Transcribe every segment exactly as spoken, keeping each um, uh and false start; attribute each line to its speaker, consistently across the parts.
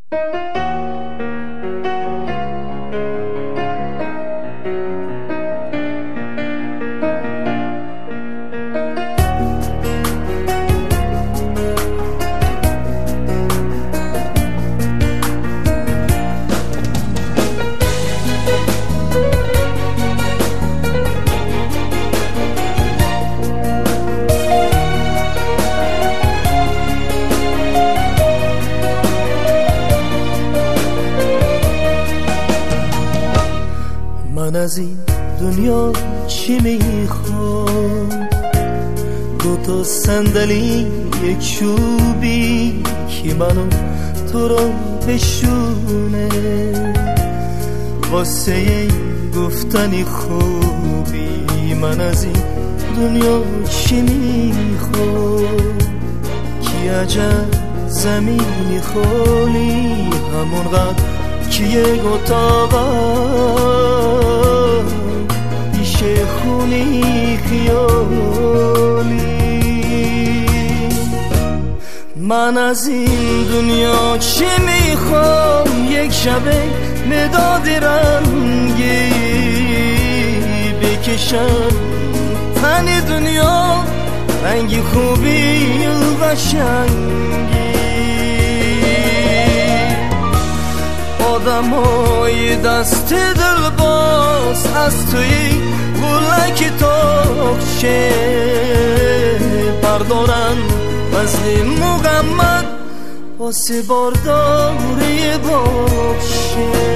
Speaker 1: من از این دنیا چی میخوام؟ دو تا صندلی یک چوبی که منو تو رو بشونه، واسه گفتنی خوبی. من از این دنیا چی میخوام؟ کی عجب زمینی خالی همونقدر که یک اتاقا پیشه خونی خیالی. من از این دنیا چی میخوام؟ یک شبه مداد رنگی بکشم تن دنیا، رنگی خوبی و قشنگی. آدمای دست دل باز از توی گلک تاکچه بردارن وزن مقمد واسه بارداری باشه.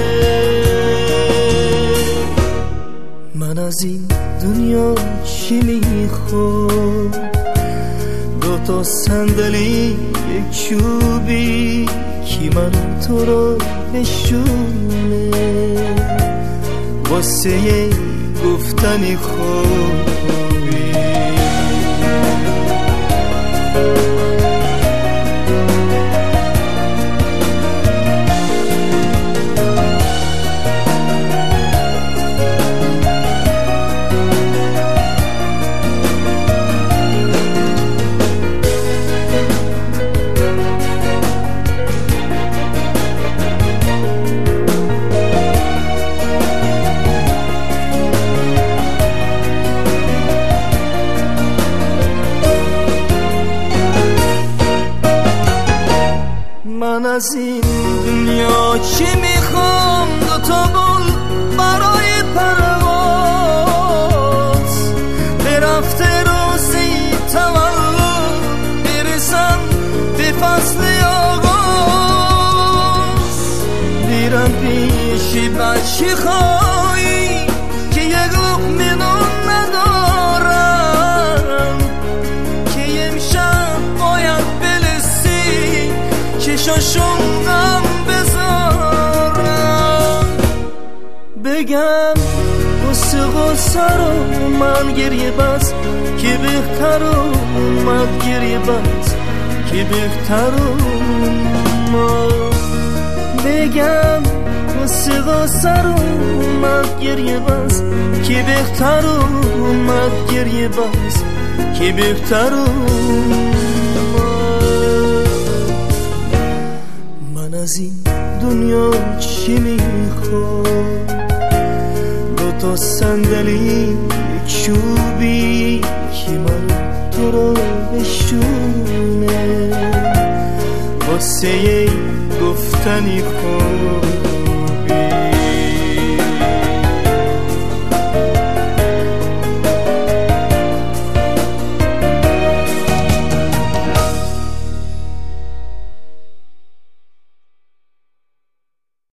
Speaker 1: من از این دنیا چی میخوام؟ دو تا صندلی یک چوبی کی من تو رو بشونه، واسه گفتنی خوبی. من از این دنیا چی میخوام؟ دو تا بول برای پرواز، برفته روزی تولد برسم به فصل آغاز. بیرم پیشی بچه خواهی که یک لقمه نون ندارم، که امشب باید بلسی چشاشون غم بذارم. بگم قصه قصه رو من گریه بس که بهتر اومد، گریه بس که بهتر اومد. بگم قصه قصه رو من گریه بس که بهتر اومد، گریه بس که بهتر اومد. من از این دنیا چی میخوام؟ دو تا صندلی یک چوبی که من تو رو بشونه، واسه گفتنی خوب.